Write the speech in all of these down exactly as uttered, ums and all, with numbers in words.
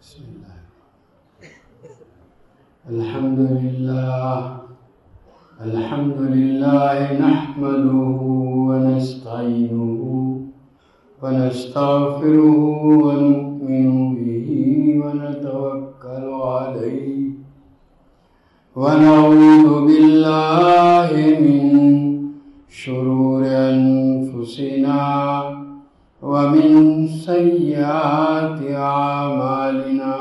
بسم الله. الحمد لله الحمد لله نحمده ونستعينه ونستغفره ونؤمن به ونتوكل عليه ونعوذ بالله من شرور أنفسنا ومن سيئات أعمالنا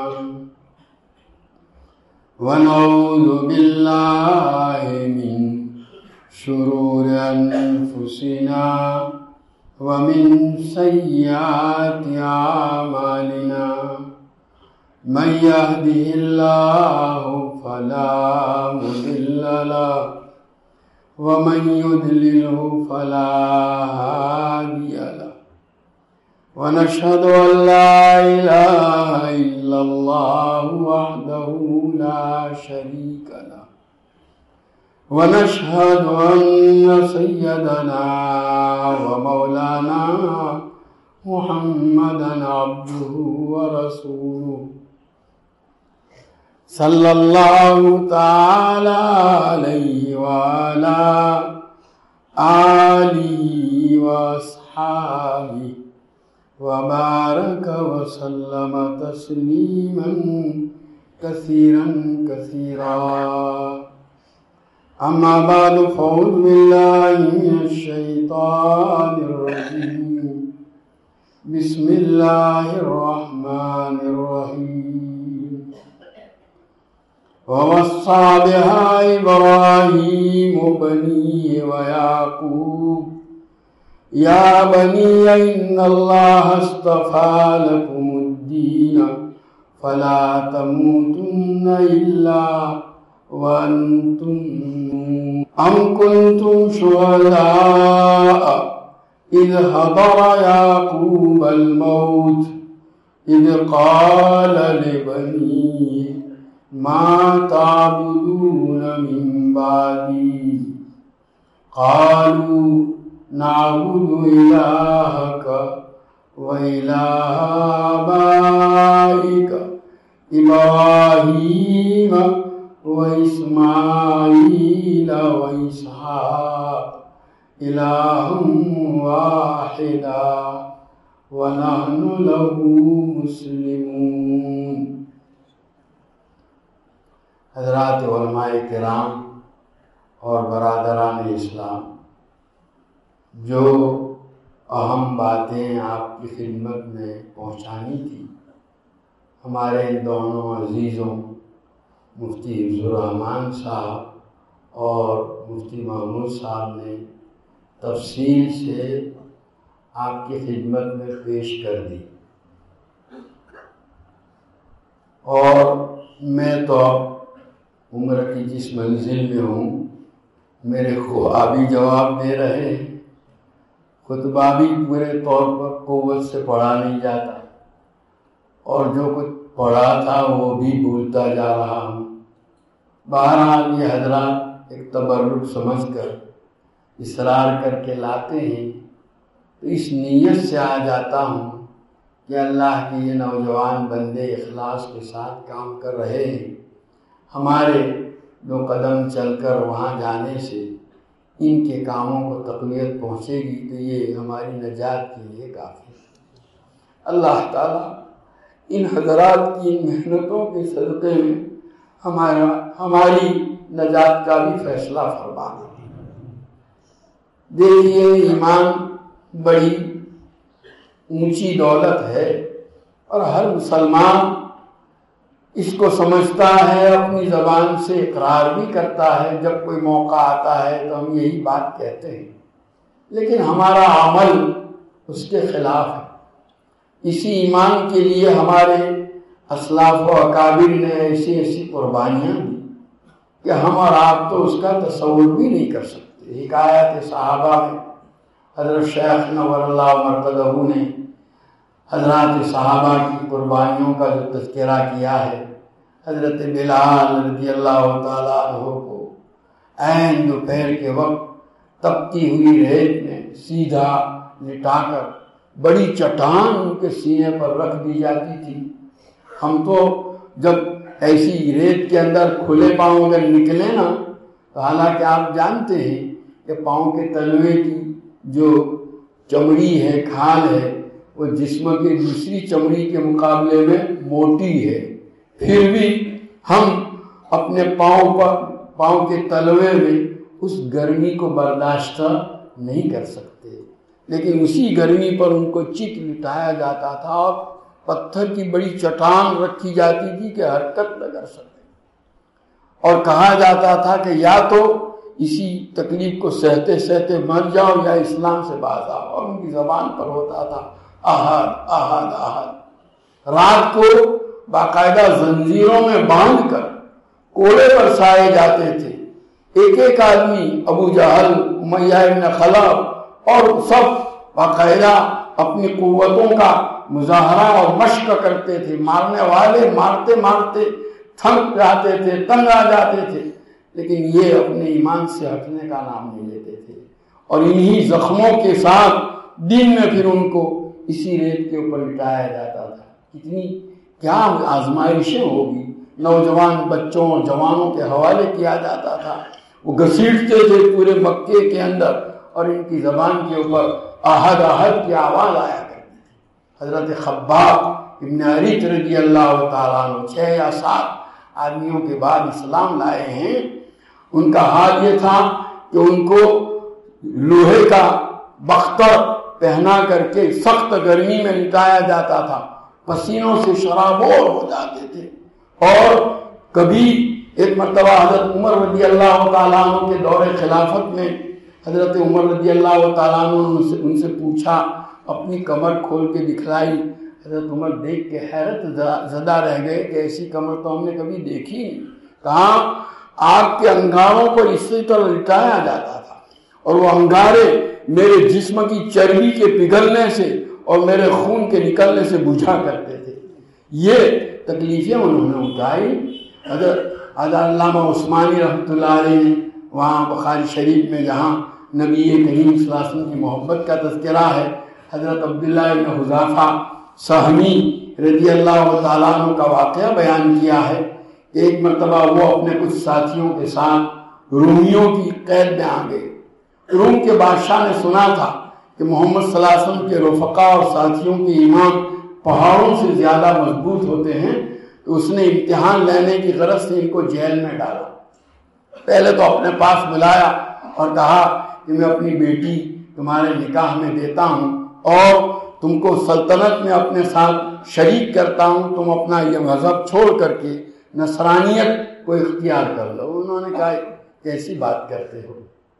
ونعوذ بالله من شرور أنفسنا ومن سيئات أعمالنا من يهده الله فلا مضل له ومن يضلله فلا هادي له ونشهد أن لا إله إلا الله وحده لا شريك له ونشهد أن سيدنا ومولانا محمدا عبده ورسوله صلى الله تعالى عليه وعلى آله وأصحابه وبارك وسلم تسليما كثيرا كثيرا. أما بعد فأعوذ بالله من الشيطان الرجيم. بسم الله الرحمن الرحيم. ووصى بها إبراهيم بنيه ويعقوب يا بني إن الله اصطفى لكم الدين فلا تموتن إلا وأنتم أم كنتم شهداء إذ حضر يعقوب الموت إذ قال لبنيه ما تعبدون من بعدي قالوا نعبد إلهك وإله آبائك إبراهيم وإسماعيل وإسحاق إلها واحدا ونحن له مسلمون. حضرات علماء کرام اور برادران اسلام، جو اہم باتیں آپ کی خدمت میں پہنچانی تھی ہمارے ان دونوں عزیزوں مفتی حفظ الرحمان صاحب اور مفتی محمود صاحب نے تفصیل سے آپ کی خدمت میں پیش کر دی، اور میں تو عمر کی جس منزل میں ہوں میرے خوابی جواب دے رہے ہیں. خطبہ بھی پورے طور پر قوت سے پڑھا نہیں جاتا، اور جو کچھ پڑھا تھا وہ بھی بھولتا جا رہا ہوں. بہرحال یہ حضرات ایک تبرک سمجھ کر اصرار کر کے لاتے ہیں، تو اس نیت سے آ جاتا ہوں کہ اللہ کے یہ نوجوان بندے اخلاص کے ساتھ کام کر رہے ہیں. ہمارے دو قدم چل کر وہاں جانے سے ان کے کاموں کو تقویت پہنچے گی تو یہ ہماری نجات کے لیے کافی ہے. اللہ تعالیٰ ان حضرات کی ان محنتوں کے صدقے میں ہمارا ہماری نجات کا بھی فیصلہ فرما دے. دیکھیے، ایمان بڑی اونچی دولت ہے، اور ہر مسلمان اس کو سمجھتا ہے، اپنی زبان سے اقرار بھی کرتا ہے. جب کوئی موقع آتا ہے تو ہم یہی بات کہتے ہیں، لیکن ہمارا عمل اس کے خلاف ہے. اسی ایمان کے لیے ہمارے اسلاف و اکابر نے ایسی ایسی قربانیاں دی کہ ہم اور آپ تو اس کا تصور بھی نہیں کر سکتے. حکایت صحابہ میں حضرت شیخ نور اللہ مرتضی نے حضرات صحابہ کی قربانیوں کا جو تذکرہ کیا ہے، حضرت بلال رضی اللہ تعالیٰ عنہ کو عین دوپہر کے وقت تپتی ہوئی ریت میں سیدھا لٹا کر بڑی چٹان ان کے سینے پر رکھ دی جاتی تھی، ہم تو جب ایسی ریت کے اندر کھلے پاؤں اگر نکلے نا تو حالانکہ آپ جانتے ہیں کہ پاؤں کے تلوے کی جو چمڑی ہے، کھال ہے، وہ جسم کی دوسری چمڑی کے مقابلے میں موٹی ہے، پھر بھی ہم اپنے پاؤں پر پاؤں کے تلوے میں اس گرمی کو برداشت نہیں کر سکتے، لیکن اسی گرمی پر ان کو چت لٹایا جاتا تھا اور پتھر کی بڑی چٹان رکھی جاتی تھی کہ حرکت نہ کر سکتے، اور کہا جاتا تھا کہ یا تو اسی تکلیف کو سہتے سہتے مر جاؤ یا اسلام سے باز آؤ، اور ان کی زبان پر ہوتا تھا احد احد احد۔ رات کو باقاعدہ زنجیروں میں باندھ کر کوڑے پر سائے جاتے تھے، ایک ایک آدمی، ابو جہل، امیہ ابن خلف اور سب باقاعدہ اپنی قوتوں کا مظاہرہ اور مشق کرتے تھے، مارنے والے مارتے مارتے تھک جاتے تھے، تنگ آ جاتے تھے، لیکن یہ اپنے ایمان سے ہٹنے کا نام نہیں لیتے تھے، اور انہی زخموں کے ساتھ دن میں پھر ان کو اسی ریت کے اوپر لٹایا جاتا تھا۔ کتنی کیا آزمائشیں ہوگی، نوجوان بچوں اور جوانوں کے حوالے کیا جاتا تھا، وہ گھسیٹتے تھے پورے مکے کے اندر، اور ان کی زبان کے اوپر احد احد کی آواز آیا کرتی تھی۔ حضرت خباب ابن اریت رضی اللہ تعالیٰ عنہ چھ یا سات آدمیوں کے بعد اسلام لائے ہیں، ان کا حال یہ تھا کہ ان کو لوہے کا بختر پہنا کر کے سخت گرمی میں لٹایا جاتا تھا، پسینوں سے شرابور ہو جاتے تھے، اور کبھی ایک مرتبہ حضرت عمر رضی اللہ تعالیٰ عنہ کے دور خلافت میں حضرت عمر رضی اللہ تعالیٰ عنہ نے ان سے, ان سے پوچھا، اپنی کمر کھول کے دکھلائی، حضرت عمر دیکھ کے حیرت زدہ رہ گئے کہ ایسی کمر تو ہم نے کبھی دیکھی نہیں، کہاں آگ کے انگاروں کو اسی طرح لٹایا جاتا تھا، اور وہ انگارے میرے جسم کی چربی کے پگھلنے سے اور میرے خون کے نکلنے سے بجھا کرتے تھے۔ یہ تکلیفیں انہوں نے اٹھائی۔ حضرت علامہ عثمانی رحمۃ اللہ علیہ نے وہاں بخاری شریف میں جہاں نبی کریم صلی اللہ علیہ وسلم کی محبت کا تذکرہ ہے، حضرت عبداللہ بن حذیفہ سہمی رضی اللہ تعالیٰ عنہ کا واقعہ بیان کیا ہے۔ ایک مرتبہ وہ اپنے کچھ ساتھیوں کے ساتھ رومیوں کی قید میں آ گئے۔ روم کے بادشاہ نے سنا تھا کہ محمد صلی اللہ علیہ وسلم کے رفقا اور ساتھیوں کے ایمان پہاڑوں سے زیادہ مضبوط ہوتے ہیں، تو اس نے امتحان لینے کی غرض سے ان کو جیل میں ڈالا۔ پہلے تو اپنے پاس بلایا اور کہا کہ میں اپنی بیٹی تمہارے نکاح میں دیتا ہوں اور تم کو سلطنت میں اپنے ساتھ شریک کرتا ہوں، تم اپنا یہ مذہب چھوڑ کر کے نصرانیت کو اختیار کر لو۔ انہوں نے کہا کیسی بات کرتے ہو،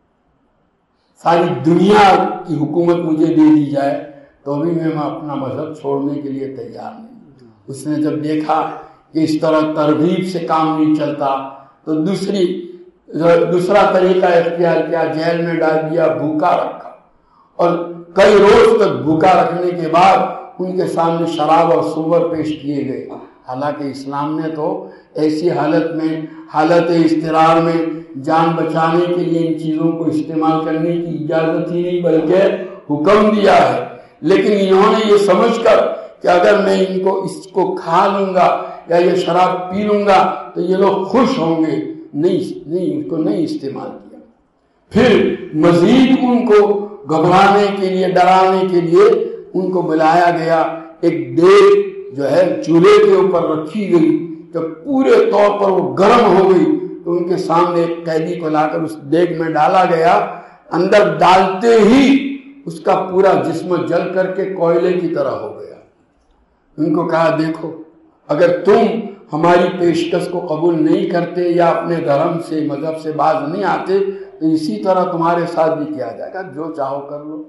ساری دنیا کی حکومت مجھے دے دی جائے تو بھی میں اپنا مذہب چھوڑنے کے لیے تیار نہیں۔ اس نے جب دیکھا کہ اس طرح ترغیب سے کام نہیں چلتا تو دوسری دوسرا طریقہ اختیار کیا، جیل میں ڈال دیا، بھوکا رکھا، اور کئی روز تک بھوکا رکھنے کے بعد ان کے سامنے شراب اور سور پیش کیے گئے۔ حالانکہ اسلام نے تو ایسی حالت میں، حالت اضطرار میں جان بچانے کے لیے ان چیزوں کو استعمال کرنے کی اجازت ہی نہیں بلکہ حکم دیا ہے، لیکن انہوں نے یہ سمجھ کر کہ اگر میں ان کو اس کو کھا لوں گا یا یہ شراب پی لوں گا تو یہ لوگ خوش ہوں گے، نہیں نہیں اس کو نہیں استعمال کیا۔ پھر مزید ان کو گھبرانے کے لیے، ڈرانے کے لیے ان کو بلایا گیا، ایک دیگ جو ہے چولہے کے اوپر رکھی گئی، جب پورے طور پر وہ گرم ہو گئی تو ان کے سامنے ایک قیدی کو لا کر اس دیگ میں ڈالا گیا، اندر ڈالتے ہی اس کا پورا جسم جل کر کے کوئلے کی طرح ہو گیا۔ ان کو کہا دیکھو اگر تم ہماری پیشکش کو قبول نہیں کرتے یا اپنے دھرم سے، مذہب سے باز نہیں آتے تو اسی طرح تمہارے ساتھ بھی کیا جائے گا، جو چاہو کر لو۔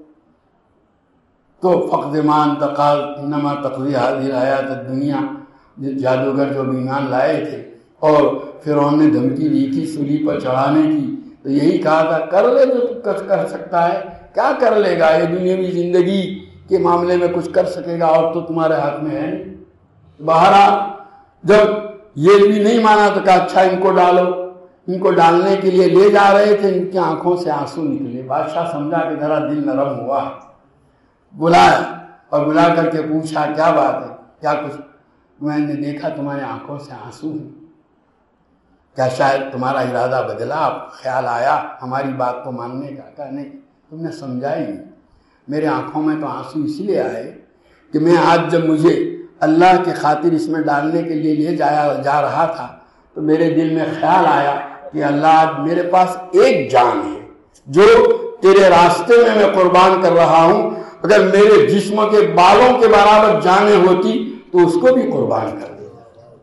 تو فقد ما انتقال انما تقضی هذه الحیات الدنیا، جادوگر جو ایمان لائے تھے اور فرعون نے دھمکی دی تھی سولی پر چڑھانے کی، تو یہی کہا تھا کر لے جو کچھ کر سکتا ہے، کیا کر لے گا، یہ دنیاوی زندگی کے معاملے میں کچھ کر سکے گا اور تو تمہارے ہاتھ میں ہے نہیں۔ بہرحال جب یہ بھی نہیں مانا تو کہا اچھا ان کو ڈالو۔ ان کو ڈالنے کے لیے لے جا رہے تھے، ان کی آنکھوں سے آنسو نکلے۔ بادشاہ سمجھا کہ ذرا دل نرم ہوا ہے، بلایا اور بلا کر کے پوچھا کیا بات ہے، کیا کچھ میں نے دیکھا تمہاری آنکھوں سے آنسو ہیں، کیا شاید تمہارا ارادہ بدلا، آپ خیال آیا ہماری بات کو ماننے کا؟ کہا نہیں، تم نے سمجھا ہی نہیں۔ میرے آنکھوں میں تو آنسو اس لیے آئے کہ میں آج جب مجھے اللہ کے خاطر اس میں ڈالنے کے لیے لے جایا جا رہا تھا تو میرے دل میں خیال آیا کہ اللہ آج میرے پاس ایک جان ہے جو تیرے راستے میں میں قربان کر رہا ہوں، اگر میرے جسم کے بالوں کے برابر جانیں ہوتی تو اس کو بھی قربان کر دیتا۔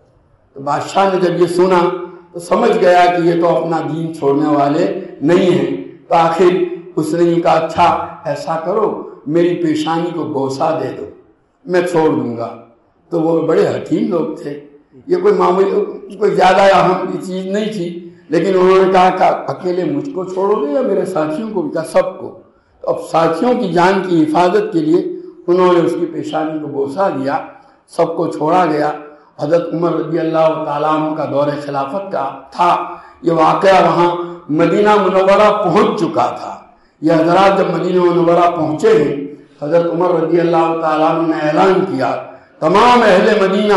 تو بادشاہ نے جب یہ سنا تو سمجھ گیا کہ یہ تو اپنا دین چھوڑنے والے نہیں ہیں، تو آخر اس نے یہ کہا اچھا ایسا کرو میری پیشانی کو بوسہ دے دو، میں چھوڑ دوں گا۔ تو وہ بڑے حکیم لوگ تھے، یہ کوئی معمولی کوئی زیادہ اہم چیز نہیں تھی، لیکن انہوں نے کہا کہ اکیلے مجھ کو چھوڑو گے یا میرے ساتھیوں کو بھی؟ کہا سب کو۔ تو اب ساتھیوں کی جان کی حفاظت کے لیے انہوں نے اس کی پیشانی کو بوسہ دیا، سب کو چھوڑا گیا۔ حضرت عمر رضی اللہ تعالیٰ عنہ کا دور خلافت کا تھا، یہ واقعہ وہاں مدینہ منورہ پہنچ چکا تھا۔ یہ حضرات جب مدینہ منورہ پہنچے ہیں، حضرت عمر رضی اللہ تعالیٰ عنہ نے اعلان کیا تمام اہل مدینہ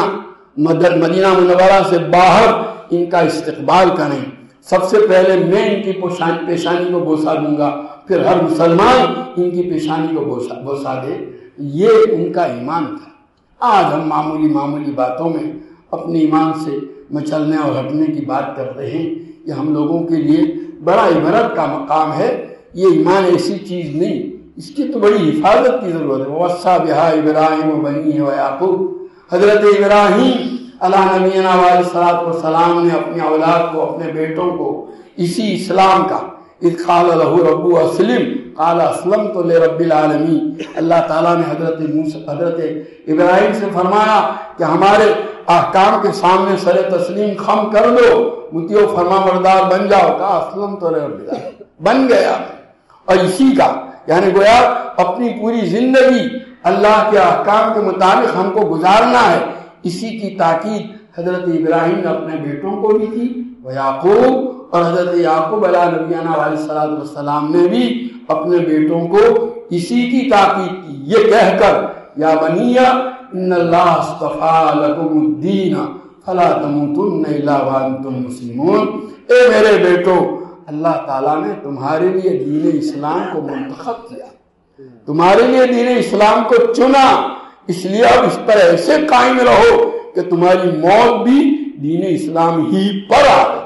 مدینہ منورہ سے باہر ان کا استقبال کریں، سب سے پہلے میں ان کی پیشانی کو بوسہ دوں گا، پھر ہر مسلمان ان کی پیشانی کو بوسہ دے۔ یہ ان کا ایمان تھا۔ آج ہم معمولی معمولی باتوں میں اپنے ایمان سے مچلنے اور ہٹنے کی بات کرتے ہیں، یہ ہم لوگوں کے لیے بڑا عبرت کا مقام ہے۔ یہ ایمان ایسی چیز نہیں، اس کی تو بڑی حفاظت کی ضرورت ہے۔ وَوَصَّى بِهَا إِبْرَاهِيمُ وَبَنِيهِ وَيَعْقُوبُ، حضرت ابراہیم علیہ نبینا علیہ الصلوۃ والسلام نے اپنی اولاد کو، اپنے بیٹوں کو اسی اسلام کا، اذ قال له ربه اسلم قال اسلمت لرب العالمین، اللہ تعالیٰ نے حضرت موسیٰ حضرت ابراہیم سے فرمایا کہ ہمارے احکام کے سامنے سر تسلیم خم کر دو، مطیع و فرما بردار بن جاؤ۔ کہا اسلمت لرب العالمین، بن گیا۔ اور اسی کا یعنی گویا اپنی پوری زندگی اللہ کے احکام کے مطابق ہم کو گزارنا ہے، اسی کی تاکید حضرت ابراہیم نے اپنے بیٹوں کو بھی کی، وہ یعقوب اور حضرت یعقوب علیہ نبینا علیہ الصلوۃ والسلام نے بھی اپنے بیٹوں کو اسی کی تاکید کی، یہ کہہ کر یا بنی ان اللہ اصطفیٰ لکم الدین فلا تموتن الا وانتم مسلمون، اے میرے بیٹو اللہ تعالیٰ نے تمہارے لیے دین اسلام کو منتخب کیا، تمہارے لیے دین اسلام کو چنا، اس لیے اب اس پر ایسے قائم رہو کہ تمہاری موت بھی دین اسلام ہی پر آئے۔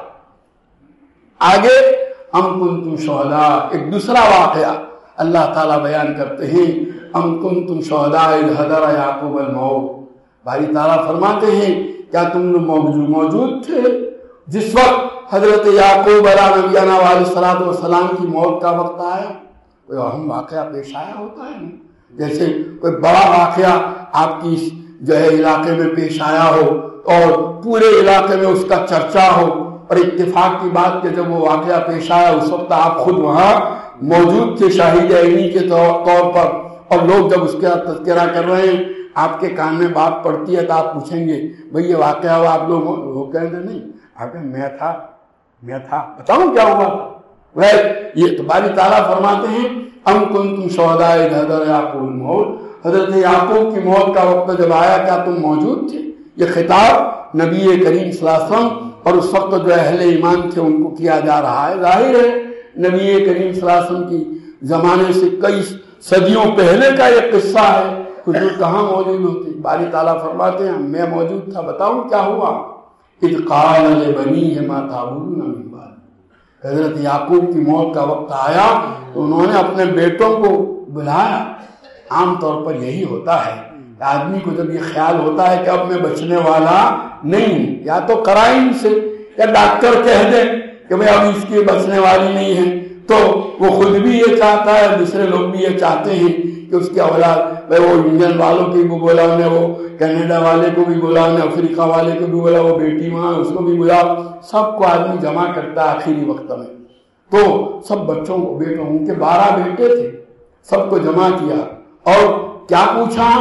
آگے ام کنتم شہداء، ایک دوسرا واقعہ اللہ تعالیٰ بیان کرتے ہیں، ام کنتم شہداء اذ حضر یعقوب الموت، باری تعالیٰ فرماتے ہیں کیا تم لوگ موجود موجود تھے جس وقت حضرت یعقوب علیہ نبینا علیہ الصلوۃ والسلام کی موت کا وقت آیا؟ کوئی اہم واقعہ پیش آیا ہوتا ہے، جیسے کوئی بڑا واقعہ آپ کی جو ہے علاقے میں پیش آیا ہو اور پورے علاقے میں اس کا چرچا ہو، اور اتفاق کی بات کہ جب وہ واقعہ پیش آیا اس وقت آپ خود وہاں موجود تھے شاہد عینی کے طور پر، اور لوگ جب اس کا تذکرہ کر رہے ہیں آپ کے کان میں بات پڑتی ہے تو آپ پوچھیں گے بھئی یہ واقعہ ہوا، آپ لوگ وہ کہیں گے نہیں، آپ کہیں میں تھا میں تھا بتاؤں کیا ہوا تھا؟ وہ یہ تو باری تعالیٰ فرماتے ہیں ام کنتم شہداء اذ حضر یعقوب الموت، حضرت یعقوب کی موت کا وقت جب آیا کیا تم موجود تھے؟ یہ خطاب نبی کریم صلی اللہ علیہ وسلم اور اس وقت جو اہل ایمان تھے ان کو کیا جا رہا ہے۔ ظاہر ہے نبی کریم صلی اللہ علیہ وسلم کی زمانے سے کئی صدیوں پہلے کا یہ قصہ ہے، حضور کہاں موجود ہوتے؟ باری تعالیٰ فرماتے ہیں میں موجود تھا، بتاؤں کیا ہوا؟ اذ قال لبنیہ ما تعبدون من بعدی، حضرت یعقوب کی موت کا وقت آیا تو انہوں نے اپنے بیٹوں کو بلایا۔ عام طور پر یہی ہوتا ہے کہ آدمی کو جب یہ خیال ہوتا ہے کہ اب میں بچنے والا نہیں ہوں، یا تو قرائن سے یا ڈاکٹر کہہ دیں کہ میں اب اس کی بچنے والی نہیں ہے، تو وہ خود بھی یہ چاہتا ہے، دوسرے لوگ بھی یہ چاہتے ہیں کہ اس کی اولاد، وہ انڈین والوں کی بھی بولا انہیں، وہ کینیڈا والے کو بھی بولا انہیں، افریقہ والے کو بھی بولا وہ بیٹی وہاں اس کو بھی بولا، سب کو آدمی جمع کرتا ہے آخری وقت میں، تو سب بچوں کو بیٹوں ان کے بارہ بیٹے تھے، سب کو جمع کیا اور کیا پوچھا؟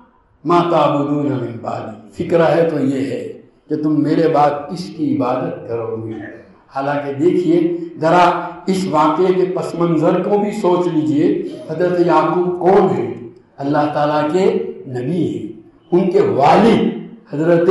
ما تعبدون من بعدی، فکر ہے تو یہ ہے کہ تم میرے بعد اس کی عبادت کرو گے۔ حالانکہ دیکھیے ذرا اس واقعے کے پس منظر کو بھی سوچ لیجئے، حضرت یعقوب کون ہیں؟ اللہ تعالیٰ کے نبی ہیں، ان کے والد حضرت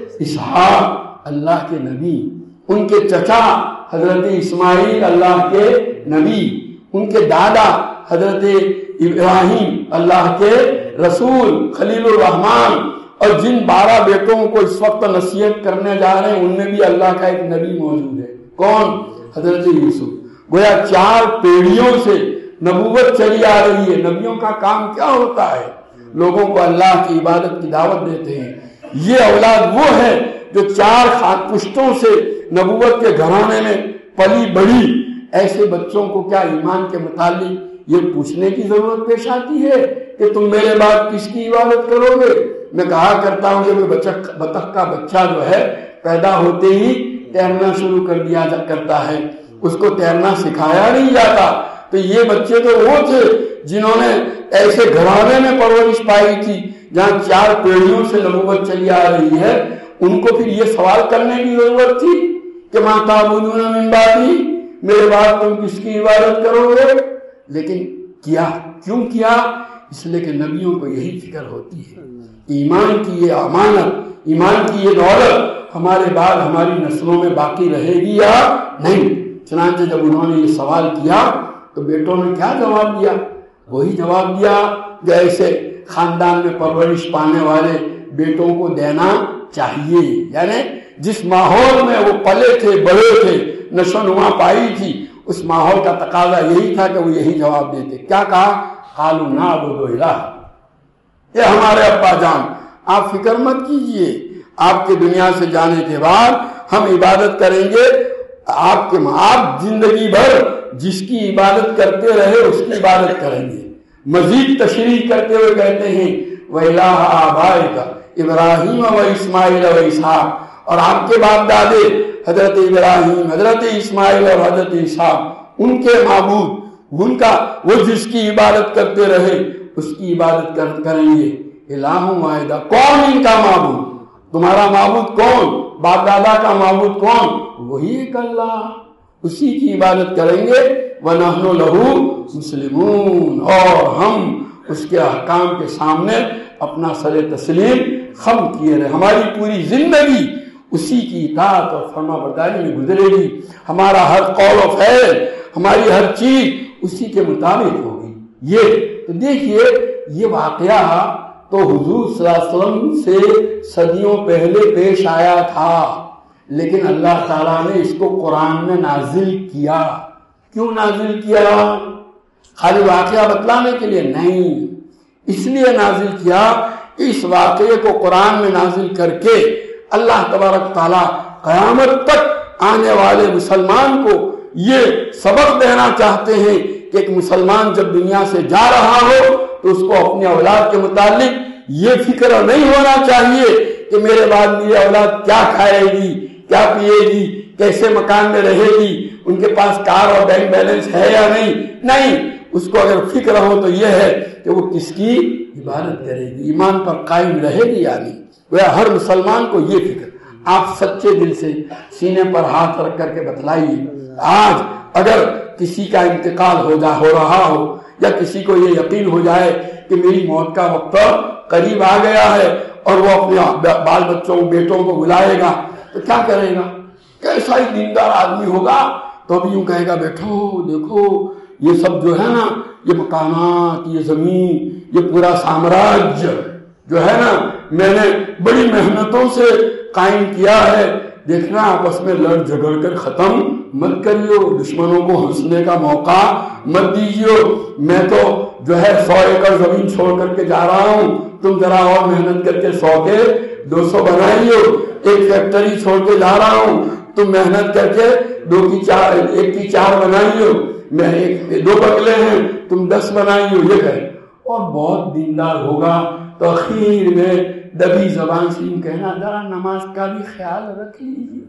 اسحاق اللہ کے نبی، ان کے چچا حضرت اسماعیل اللہ کے نبی، ان کے دادا حضرت ابراہیم اللہ کے رسول خلیل الرحمن، اور جن بارہ بیٹوں کو اس وقت نصیحت کرنے جا رہے ہیں ان میں بھی اللہ کا ایک نبی موجود ہے۔ کون؟ حضرت یوسف۔ گویا چار پیڑھیوں سے نبوت چلی آ رہی ہے۔ نبیوں کا کام کیا ہوتا ہے؟ لوگوں کو اللہ کی عبادت کی دعوت دیتے ہیں۔ یہ اولاد وہ ہے جو چار خاک پشتوں سے نبوت کے گھرانے میں پلی بڑھی۔ ایسے بچوں کو کیا ایمان کے متعلق یہ پوچھنے کی ضرورت پیش آتی ہے کہ تم میرے بعد کس کی عبادت کرو گے؟ میں کہا کرتا ہوں کہ بطخ کا بچہ جو ہے پیدا ہوتے ہی تیرنا شروع کر دیا کرتا ہے، اس کو تیرنا سکھایا نہیں جاتا۔ تو یہ بچے تو وہ تھے جنہوں نے ایسے گھرانے میں پرورش پائی تھی جہاں چار پیڑھیوں سے نبوت چلی آ رہی ہے، ان کو پھر یہ سوال کرنے کی ضرورت تھی کہ ماں تعبدون من بعدی، میرے بعد تم کس کی عبادت کرو گے؟ لیکن کیا، کیوں کیا؟ اس لیے کہ نبیوں کو یہی فکر ہوتی ہے، ایمان کی یہ امانت، ایمان کی یہ دولت ہمارے بعد ہماری نسلوں میں باقی رہے گی یا نہیں۔ چنانچہ جب انہوں نے یہ سوال کیا تو بیٹوں نے کیا جواب دیا؟ وہی جواب دیا جو ایسے خاندان میں پرورش پانے والے بیٹوں کو دینا چاہیے، یعنی جس ماحول میں وہ پلے تھے، بڑے تھے، نشو نما پائی تھی، اس ماحول کا تقاضا یہی تھا کہ وہ یہی جواب دیتے۔ کیا کہا؟ قالوا نعبد الہ، یہ ہمارے ابا جان آپ فکر مت کیجئے، آپ کے دنیا سے جانے کے بعد ہم عبادت کریں گے آپ کے، آپ زندگی بھر جس کی عبادت کرتے رہے اس کی عبادت کریں گے۔ مزید تشریح کرتے ہوئے کہتے ہیں وَإِلَٰهَ آبَائِكَ ابراہیم و اسماعیل و اسحاق، اور آپ کے باپ دادے حضرت ابراہیم، حضرت اسماعیل اور حضرت اسحاق، ان کے معبود، ان کا وہ جس کی عبادت کرتے رہے اس کی عبادت کریں گے۔ الہ واحد، کون ان کا معبود؟ تمہارا معبود کون؟ باپ دادا کا معبود کون؟ وہی ایک اللہ، اسی کی عبادت کریں گے۔ وَنَحْنُ لَهُ مُسْلِمُونَ، اور ہم اس کے احکام کے سامنے اپنا سر تسلیم خم کیے رہے، ہماری پوری زندگی اسی کی اطاعت اور فرما برداری میں گزرے گی، ہمارا ہر قول و فعل، ہماری ہر چیز اسی کے مطابق ہوگی۔ یہ تو دیکھیے، یہ واقعہ تو حضور صلی اللہ علیہ وسلم سے صدیوں پہلے پیش آیا تھا، لیکن اللہ تعالیٰ نے اس کو قرآن میں نازل کیا۔ کیوں نازل کیا؟ خالی واقعہ بتلانے کے لیے نہیں، اس لیے نازل کیا کہ اس واقعے کو قرآن میں نازل کر کے اللہ تبارک تعالیٰ قیامت تک آنے والے مسلمان کو یہ سبق دینا چاہتے ہیں کہ ایک مسلمان جب دنیا سے جا رہا ہو تو اس کو اپنی اولاد کے متعلق یہ فکر نہیں ہونا چاہیے کہ میرے بعد میری اولاد کیا کھائے گی، کیا پیے گی، کیسے مکان میں رہے گی، ان کے پاس کار اور بینک بیلنس ہے یا نہیں۔ نہیں، اس کو اگر فکر ہو تو یہ ہے کہ وہ کس کی عبادت کرے گی، ایمان پر قائم رہے گی یا نہیں۔ وہ ہر مسلمان کو یہ فکر، آپ سچے دل سے سینے پر ہاتھ رکھ کر کے بتلائیے، آج اگر کسی کا انتقال ہو جا ہو رہا ہو یا کسی کو یہ یقین ہو جائے کہ میری موت کا وقت قریب آ گیا ہے اور وہ اپنے بال بچوں بیٹوں کو بلائے گا تو کیا کرے گا؟ کیسا ہی دیندار آدمی ہوگا تو ابھی یوں کہے گا بیٹھو دیکھو یہ سب جو ہے نا، یہ مکانات، یہ زمین، یہ پورا سامراجیہ جو ہے نا میں نے بڑی محنتوں سے قائم کیا ہے، دیکھنا آپس میں لڑ جھگڑ کر ختم مت کریو، دشمنوں کو ہنسنے کا موقع مت دیجیو، میں تو جو ہے سو ایکڑ زمین چھوڑ کر کے جا رہا ہوں، تم ذرا اور محنت کر کے سو کے دو سو بنائیو، ایک فیکٹری چھوڑ کے جا رہا ہوں، تم محنت کر کے دو کی چار ایک کی چار بنائیو، میں ایک دو بنگلے ہیں تم دس بنائیو، یہ کہے، اور بہت دیندار ہوگا تو اخیر میں دبی زبان سے یوں کہنا ذرا نماز کا بھی خیال رکھ لیجیے،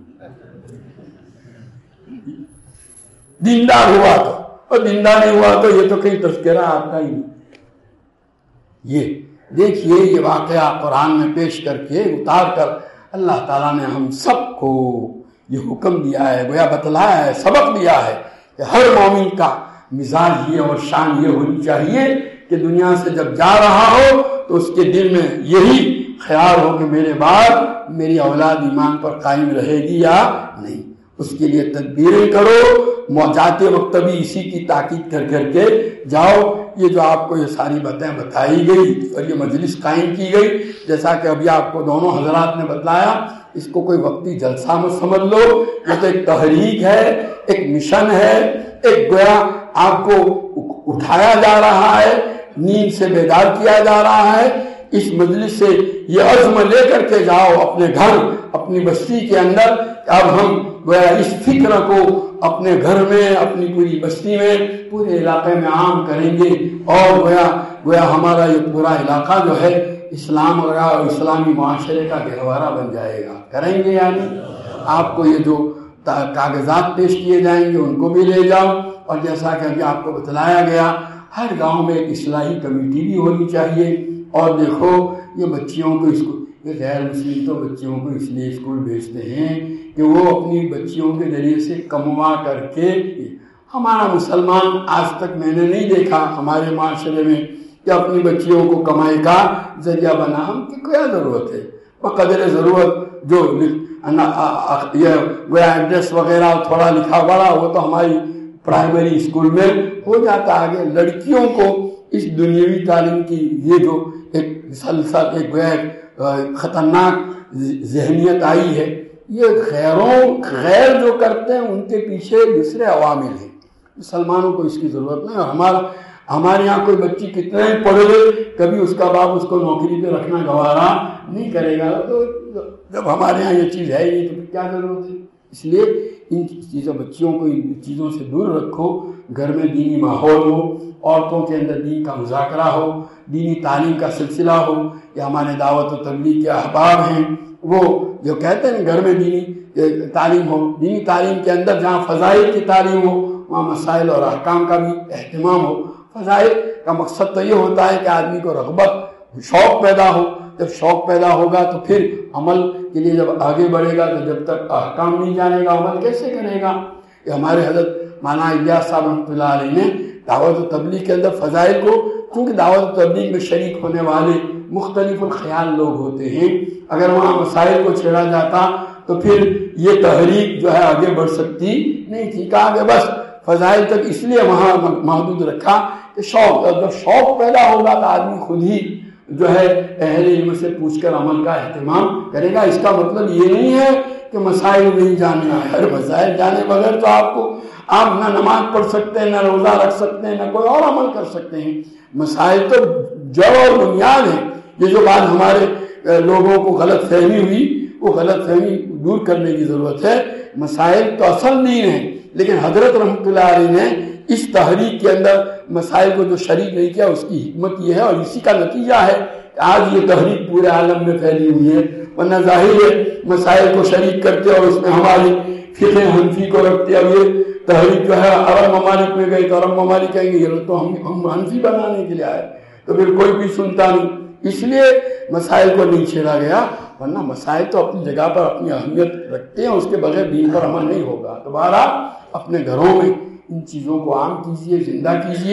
دیندار ہوا تو، اور دیندار نہیں ہوا تو یہ تو کہیں تذکرہ آتا ہی نہیں۔ یہ دیکھیے، یہ واقعہ قرآن میں پیش کر کے اتار کر اللہ تعالیٰ نے ہم سب کو یہ حکم دیا ہے، گویا بتلایا ہے، سبق دیا ہے کہ ہر مومن کا مزاج یہ اور شان یہ ہونی چاہیے کہ دنیا سے جب جا رہا ہو تو اس کے دل میں یہی خیال ہو کہ میرے بعد میری اولاد ایمان پر قائم رہے گی یا نہیں، اس کے لیے تدبیریں کرو، جاتے وقت بھی اسی کی تاکید کر کر کے جاؤ۔ یہ جو آپ کو یہ ساری باتیں بتائی گئی اور یہ مجلس قائم کی گئی، جیسا کہ ابھی آپ کو دونوں حضرات نے بتلایا، اس کو کوئی وقتی جلسہ مت سمجھ لو، یہ تو ایک تحریک ہے، ایک مشن ہے، ایک گویا آپ کو اٹھایا جا رہا ہے، نیند سے بیدار کیا جا رہا ہے۔ اس مجلس سے یہ عزم لے کر کے جاؤ اپنے گھر، اپنی بستی کے اندر، اب ہم گویا اس فکر کو اپنے گھر میں، اپنی پوری بستی میں، پورے علاقے میں عام کریں گے، اور گویا گویا ہمارا یہ پورا علاقہ جو ہے اسلام اور اسلامی معاشرے کا گہوارہ بن جائے گا۔ کریں گے یعنی آپ کو یہ جو کاغذات پیش کیے جائیں گے ان کو بھی لے جاؤ، اور جیسا کہ ابھی آپ کو بتلایا گیا ہر گاؤں میں ایک اصلاحی کمیٹی بھی ہونی چاہیے۔ اور دیکھو یہ بچیوں کو اسکول، یہ غیر مسلم تو بچیوں کو اس لیے اسکول بھیجتے ہیں کہ وہ اپنی بچیوں کے ذریعے سے کموا کر کے، ہمارا مسلمان آج تک میں نے نہیں دیکھا ہمارے معاشرے میں کہ اپنی بچیوں کو کمائی کا ذریعہ بنا۔ ہم کی کیا ضرورت ہے؟ بقدر ضرورت جو یہ ایڈریس وغیرہ تھوڑا لکھا پڑا وہ تو ہماری پرائمری اسکول میں ہو جاتا۔ آگے لڑکیوں کو اس دنیاوی تعلیم کی یہ جو ایک مسلسل ایک خطرناک ذہنیت آئی ہے، یہ غیروں غیر جو کرتے ہیں ان کے پیچھے دوسرے عوامل ہیں۔ مسلمانوں کو اس کی ضرورت نہیں، اور ہمارا ہمارے یہاں کوئی بچی کتنے ہی پڑھ لے، کبھی اس کا باپ اس کو نوکری پہ رکھنا گوارا نہیں کرے گا۔ تو جب ہمارے یہاں یہ چیز ہے ہی نہیں تو پھر کیا ضرورت ہے؟ اس لیے ان چیزوں بچیوں کو ان چیزوں سے دور رکھو، گھر میں دینی ماحول ہو، عورتوں کے اندر دین کا مذاکرہ ہو، دینی تعلیم کا سلسلہ ہو۔ یہ ہمارے دعوت و تبلیغ کے احباب ہیں، وہ جو کہتے ہیں گھر میں دینی تعلیم ہو، دینی تعلیم کے اندر جہاں فضائل کی تعلیم ہو وہاں مسائل اور احکام کا بھی اہتمام ہو۔ فضائل کا مقصد تو یہ ہوتا ہے کہ آدمی کو رغبت، شوق پیدا ہو، جب شوق پیدا ہوگا تو پھر عمل کے لیے جب آگے بڑھے گا تو جب تک احکام نہیں جانے گا عمل کیسے کرے گا؟ یہ ہمارے حضرت مولانا الیاس صاحب رحمۃ اللہ علیہ نے دعوت و تبلیغ کے اندر فضائل کو، چونکہ دعوت و تبلیغ میں شریک ہونے والے مختلف الخیال لوگ ہوتے ہیں، اگر وہاں مسائل کو چھیڑا جاتا تو پھر یہ تحریک جو ہے آگے بڑھ سکتی نہیں تھی۔ کہا کہ بس فضائل تک اس لیے وہاں محدود رکھا کہ شوق، جب شوق پیدا ہوگا تو آدمی خود ہی جو ہے اہل علم سے پوچھ کر عمل کا اہتمام کرے گا۔ اس کا مطلب یہ نہیں ہے کہ مسائل نہیں جاننا ہے، ہر مسائل جانے بغیر تو آپ کو آپ نہ نماز پڑھ سکتے ہیں، نہ روزہ رکھ سکتے ہیں، نہ کوئی اور عمل کر سکتے ہیں۔ مسائل تو جڑ اور بنیاد ہے۔ یہ جو بات ہمارے لوگوں کو غلط فہمی ہوئی، وہ غلط فہمی دور کرنے کی ضرورت ہے۔ مسائل تو اصل دین ہے، لیکن حضرت رحمۃ اللہ علیہ نے اس تحریک کے اندر مسائل کو جو شریک نہیں کیا، اس کی حکمت یہ ہے، اور اسی کا نتیجہ ہے کہ آج یہ تحریک پورے عالم میں پھیلی ہوئی ہے۔ ورنہ ظاہر ہے مسائل کو شریک کرتے اور اس میں ہماری فقہ حنفی کو رکھتے، اب یہ تحریک جو ہے عرب ممالک میں گئی تو عرب ممالک کہیں گے یہ تو ہم ہم حنفی بنانے کے لیے آئے، تو پھر کوئی بھی سنتا نہیں۔ اس لیے مسائل کو نہیں چھیڑا گیا، ورنہ مسائل تو اپنی جگہ پر اپنی اہمیت رکھتے ہیں، اس کے بغیر دین پر عمل نہیں ہوگا۔ دوبارہ اپنے گھروں میں ان چیزوں کو عام کیجیے، زندہ کیجیے،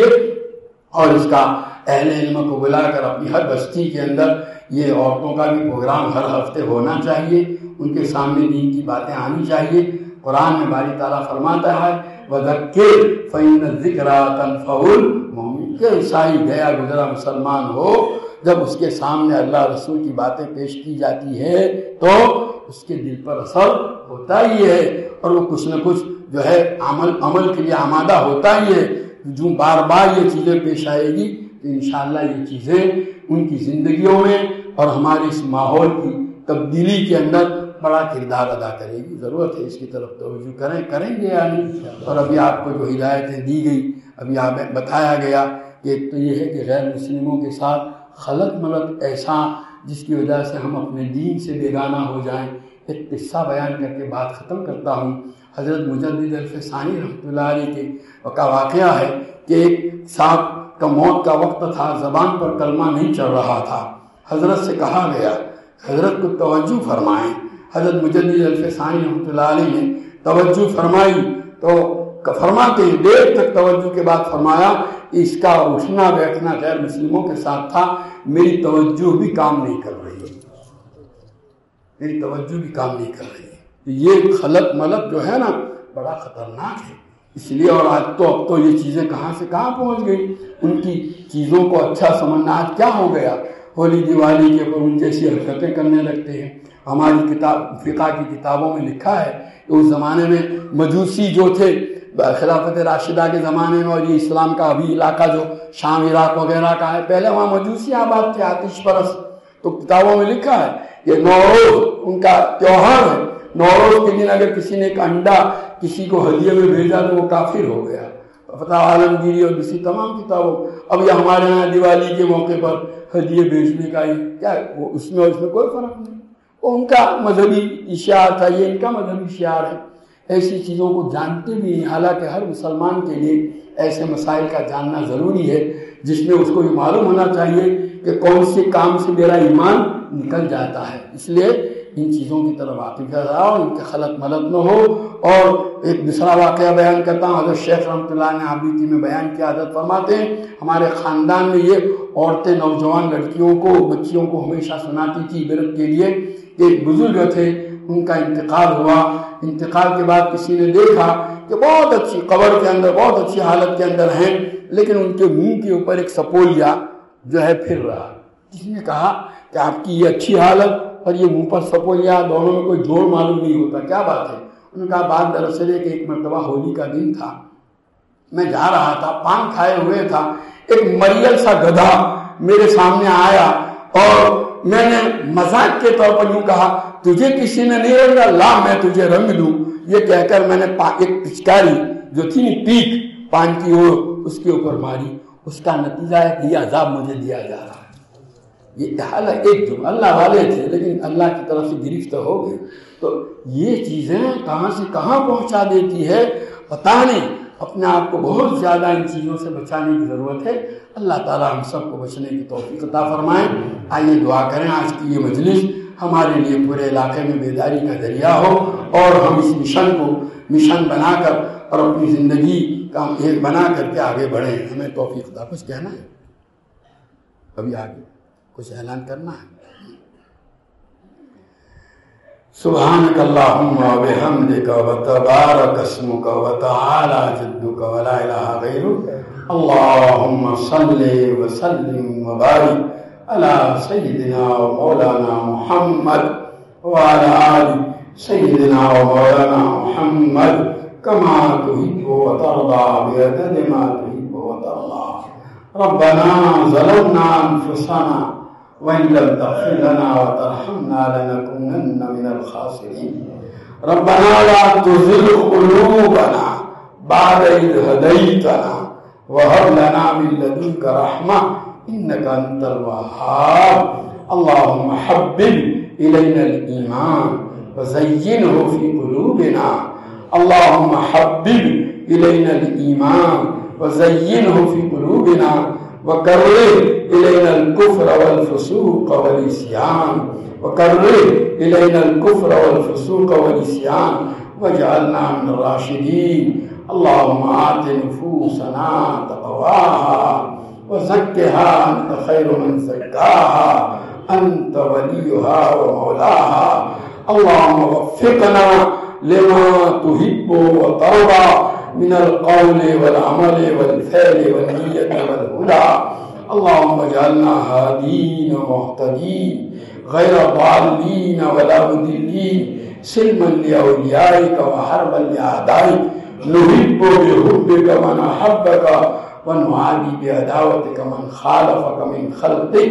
اور اس کا اہل علم کو بلا کر اپنی ہر بستی کے اندر یہ عورتوں کا بھی پروگرام ہر ہفتے ہونا چاہیے، ان کے سامنے دین کی باتیں آنی چاہیے۔ قرآن میں باری تعالیٰ فرماتا ہے وَذَكِّرْ فَإِنَّ الذِّكْرَىٰ تَنفَعُ الْمُؤْمِنِينَ، کہ عیسائی گیا گزرا مسلمان ہو، جب اس کے سامنے اللہ رسول کی باتیں پیش کی جاتی ہے تو اس کے دل پر اثر ہوتا ہی ہے، اور وہ کچھ نہ کچھ جو ہے عمل عمل کے لیے آمادہ ہوتا ہی ہے۔ جو بار بار یہ چیزیں پیش آئے گی تو انشاءاللہ یہ چیزیں ان کی زندگیوں میں اور ہمارے اس ماحول کی تبدیلی کے اندر بڑا کردار ادا کرے گی۔ ضرورت ہے اس کی طرف توجہ کریں کریں گے یعنی۔ اور ابھی آپ کو جو ہدایتیں دی گئی، ابھی آپ بتایا گیا کہ ایک تو یہ ہے کہ غیر مسلموں کے ساتھ خلط ملط ایسا جس کی وجہ سے ہم اپنے دین سے بیگانہ ہو جائیں۔ ایک قصہ بیان کر کے بات ختم کرتا ہوں۔ حضرت مجدد الفسانی رحمۃ اللہ علیہ کے کا واقعہ ہے کہ ایک صاحب کا موت کا وقت تھا، زبان پر کلمہ نہیں چڑھ رہا تھا، حضرت سے کہا گیا حضرت کو توجہ فرمائیں۔ حضرت مجدد الفسانی رحمۃ اللہ علیہ نے توجہ فرمائی تو فرماتے ہیں دیر تک توجہ کے بعد فرمایا کہ اس کا اٹھنا بیٹھنا غیر مسلموں کے ساتھ تھا، میری توجہ بھی کام نہیں کر رہی ہے۔ میری توجہ بھی کام نہیں کر رہی ہے۔ یہ خلط ملط جو ہے نا بڑا خطرناک ہے، اس لیے اور آج تو اب تو یہ چیزیں کہاں سے کہاں پہنچ گئی، ان کی چیزوں کو اچھا سمجھنا آج کیا ہو گیا، ہولی دیوالی کے اوپر ان جیسی حرکتیں کرنے لگتے ہیں۔ ہماری کتاب فقہ کی کتابوں میں لکھا ہے کہ اس زمانے میں مجوسی جو تھے خلافت راشدہ کے زمانے میں، اور یہ اسلام کا ابھی علاقہ جو شام عراق وغیرہ کا ہے، پہلے وہاں مجوسی آباد تھے، آتش پرست۔ تو کتابوں میں لکھا ہے کہ نوروز ان کا تیوہار ہے، نوروز کے دن اگر کسی نے ایک انڈا کسی کو ہدیے میں بھیجا تو وہ کافر ہو گیا۔ فتح عالمگیری اور دوسری تمام کتابوں، اب یہ ہمارے یہاں دیوالی کے موقع پر ہدیے بھیجنے کا کیا وہ اس میں اور اس میں کوئی فرق نہیں، وہ ان کا مذہبی شعار تھا، یہ ان کا مذہبی شعار ہے۔ ایسی چیزوں کو جانتے بھی نہیں، حالانکہ ہر مسلمان کے لیے ایسے مسائل کا جاننا ضروری ہے، جس میں اس کو یہ معلوم ہونا چاہیے کہ کون سے کام سے میرا ایمان نکل جاتا ہے۔ اس لیے ان چیزوں کی طرف واقف رہا اور ان کے خلط ملط نہ ہو۔ اور ایک دوسرا واقعہ بیان کرتا ہوں، حضرت شیخ رحمۃ اللہ نے عابدی میں بیان کیا، حضرت فرماتے ہیں ہمارے خاندان میں یہ عورتیں نوجوان لڑکیوں کو بچیوں کو ہمیشہ سناتی تھی عبرت کے لیے کہ ایک بزرگ تھے، ان کا انتقال ہوا، انتقال کے بعد کسی نے دیکھا کہ بہت اچھی قبر کے اندر بہت اچھی حالت کے اندر ہیں، لیکن ان کے منہ کے اوپر ایک سپولیا جو ہے پھر رہا۔ کسی نے کہا کہ آپ کی یہ اچھی حالت اور یہ منہ پر سپولیا، دونوں میں کوئی جوڑ معلوم نہیں ہوتا، کیا بات ہے؟ انہوں نے کہا بات دراصل ہے کہ ایک مرتبہ ہولی کا دن تھا، میں جا رہا تھا، پان کھائے ہوئے تھا، ایک مریل سا گدھا میرے سامنے آیا اور میں نے مذاق کے طور پر یوں کہا تجھے کسی نے نہیں رنگا، لا میں تجھے رنگ دوں، یہ کہہ کر میں نے ایک پچکاری جو تھی نا پیک پان کی وہ اس کے اوپر ماری۔ اس کا نتیجہ ہے کہ یہ عذاب مجھے دیا جا رہا ہے۔ یہ حالانکہ ایک جو اللہ والے تھے لیکن اللہ کی طرف سے گرفت ہو گئے۔ تو یہ چیزیں کہاں سے کہاں پہنچا دیتی ہے پتہ نہیں۔ اپنے آپ کو بہت زیادہ ان چیزوں سے بچانے کی ضرورت ہے۔ اللہ تعالیٰ ہم سب کو بچنے کی توفیق عطا فرمائے۔ آئیے دعا کریں آج کی یہ مجلس ہمارے لیے پورے علاقے میں بیداری کا ذریعہ ہو اور ہم اس مشن کو مشن بنا کر اور اپنی زندگی کا ایک بنا کر کے آگے بڑھیں۔ ہمیں توفیق عطا۔ کچھ کہنا ہے؟ ابھی آگے کچھ اعلان کرنا ہے؟ سبحانک اللہم و بحمدک و تبارک اسمک و تعالی جدک و لا الہ غیرک، اللہم صلی وسلم و بارک علی سیدنا و مولانا محمد وعلی آل سیدنا و مولانا محمد کما تحب و ترضى بعدد ما تحب و ترضى۔ ربنا ظلمنا انفسنا وإن لم تغفر لنا وترحمنا لنكونن من الخاسرين۔ ربنا لا تزغ قلوبنا بعد إذ هديتنا وهب لنا من لدنك رحمة إنك أنت الوهاب۔ اللهم حبب إلينا الإيمان وزينه في قلوبنا، اللهم حبب إلينا الإيمان وزينه في قلوبنا وكره إلينا الكفر والفسوق والعصيان وكره إلينا الكفر والفسوق والعصيان واجعلنا من الراشدين۔ اللهم آت نفوسنا تقواها وزكها أنت خير من زكاها أنت وليها ومولاها۔ اللهم وفقنا لما تحب وترضى من القول والعمل والفعل والنية والهدى۔ اللهم اجعلنا هادين ومهتدين غير ضالين ولا مضلين، سلما لأوليائك وحربا لأعدائك، نحب بحبك من أحبك ونعادي بعداوتك من خالفك من خلقك۔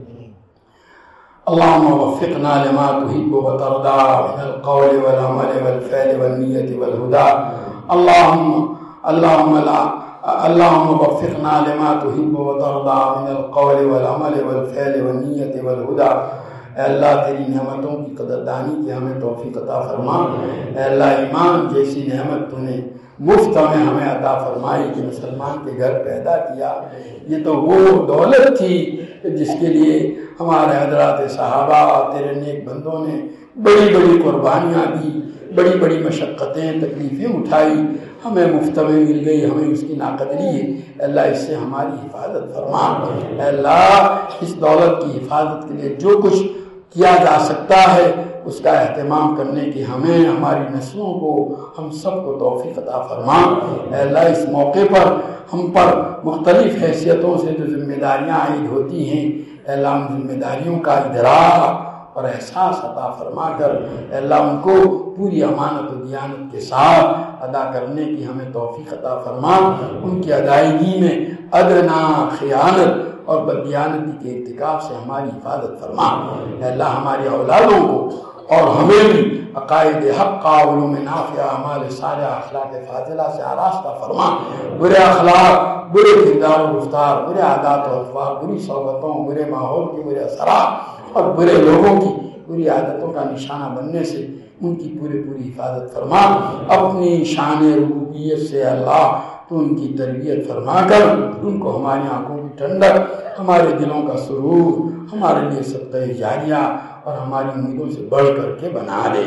اللهم وفقنا لما تحب وترضى من القول والعمل والفعل والنية والهدى۔ اللهم اللهم لا اللهم وفقنا لما تحب وترضى من القول والعمل والفعل والنية والهدى۔ اے اللہ تیری نعمتوں کی قدردانی کی ہمیں توفیق عطا فرما۔ اے اللہ ایمان جیسی نعمت تو نے مفت میں ہمیں عطا فرمائی کہ مسلمان کے گھر پیدا کیا، یہ تو وہ دولت تھی جس کے لیے ہمارے حضرات صحابہ تیرے نیک بندوں نے بڑی بڑی قربانیاں دی، بڑی بڑی مشقتیں تکلیفیں اٹھائی، ہمیں مفت میں مل گئی، ہمیں اس کی ناقدری ہے۔ اللہ اس سے ہماری حفاظت فرما۔ اے اللہ اس دولت کی حفاظت کے لیے جو کچھ کیا جا سکتا ہے اس کا اہتمام کرنے کی ہمیں، ہماری نسلوں کو، ہم سب کو توفیق عطا فرما۔ اے اللہ اس موقع پر ہم پر مختلف حیثیتوں سے جو ذمہ داریاں عائد ہوتی ہیں، اے اللہ ان ذمہ داریوں کا ادراک اور احساس عطا فرما کر اے اللہ ان کو پوری امانت و دیانت کے ساتھ ادا کرنے کی ہمیں توفیق عطا فرما۔ ان کی ادائیگی میں ادنا خیانت اور بددیانتی کے ارتکاب سے ہماری حفاظت فرما۔ اے اللہ ہماری اولادوں کو اور ہمیں بھی عقائد حق، علوم نافعہ، اعمال صالحہ، اخلاق فاضلہ سے آراستہ فرما۔ برے اخلاق، برے کردار و رفتار، برے عادات و اخلاق، بری صحبتوں، برے ماحول کے برے اثرات اور برے لوگوں کی بری عادتوں کا نشانہ بننے سے ان کی پوری پوری حفاظت فرما۔ اپنی شان ربوبیت سے اللہ تو ان کی تربیت فرما کر ان کو ہماری آنکھوں کی ٹھنڈک، ہمارے دلوں کا سرور، ہمارے لیے صدقہ جاریہ اور ہماری امیدوں سے بڑھ کر کے بنا دے۔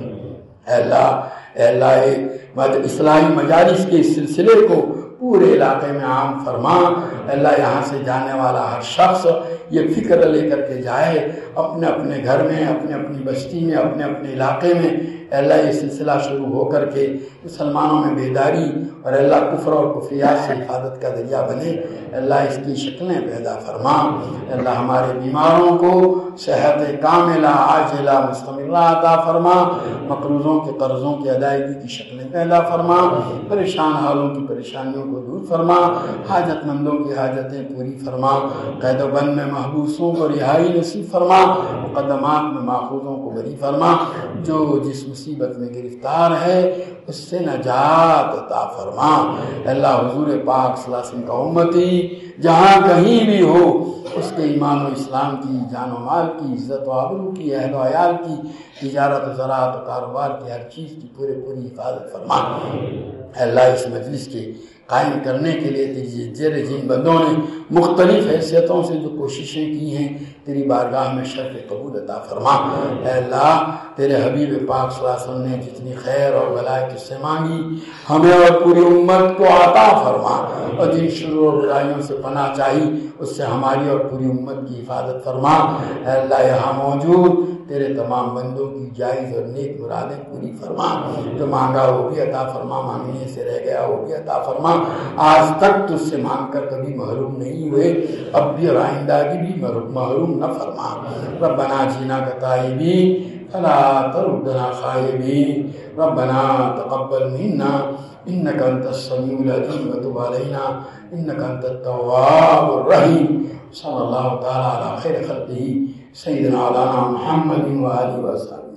اے اللہ اے اللہ اصلاحی مجالس کے اس سلسلے کو پورے علاقے میں عام فرما۔ اے اللہ یہاں سے جانے والا ہر شخص یہ فکر لے کر کے جائے اپنے اپنے گھر میں، اپنے اپنی بستی میں، اپنے اپنے علاقے میں، اے اللہ یہ سلسلہ شروع ہو کر کے مسلمانوں میں بیداری اور اللہ کفر اور کفریات سے حفاظت کا ذریعہ بنے۔ اے اللہ اس کی شکلیں پیدا فرما۔ اے اللہ ہمارے بیماروں کو صحت کاملہ عاجلہ مستمرہ عطا فرما، مقروضوں کے قرضوں کی ادائیگی کی شکلیں پیدا فرما، پریشان حالوں کی پریشانیوں کو دور فرما، حاجت مندوں کی حاجتیں پوری فرما، قید و بند میں محبوسوں کو رہائی نصیب فرما، مقدمات میں ماخوذوں کو بری فرما، جو جس مصیبت میں گرفتار ہے اس سے نجات عطا فرما۔ اللہ حضور پاک صلی اللہ علیہ وسلم کا امتی جہاں کہیں بھی ہو اس کے ایمان و اسلام کی، جان و مال کی، عزت و آبرو کی، اہل و عیال کی، تجارت و زراعت و کاروبار کی، ہر چیز کی پورے پوری حفاظت فرما۔ اے اللہ اس مجلس کے قائم کرنے کے لیے تیری زیر جن بندوں نے مختلف حیثیتوں سے جو کوششیں کی ہیں تیری بارگاہ میں شرف قبول عطا فرما۔ اے اللہ تیرے حبیب پاک صلی اللہ علیہ وسلم نے جتنی خیر اور بھلائی تجھ سے مانگی ہمیں اور پوری امت کو عطا فرما، اور جن شرور اور برائیوں سے پناہ چاہی اس سے ہماری اور پوری امت کی حفاظت فرما۔ اے اللہ یہاں موجود تیرے تمام بندوں کی جائز اور نیک مرادیں پوری فرما، جو مانگا وہ بھی عطا فرما، مانگنے سے رہ گیا وہ بھی عطا فرما۔ آج تک تجھ سے مانگ کر کبھی محروم نہیں ہوئے، اب بھی اور آئندہ کی بھی محروم نہ فرما۔ ربنا جینا کا تائبین فلا تردنا خائبین، ربنا تقبل منا انك انت السميع العليم وتب علينا انك انت التواب الرحيم۔ صلی اللہ تعالی علی خیر خلقہ سیدنا مولانا محمد و آلہ وصحبہ۔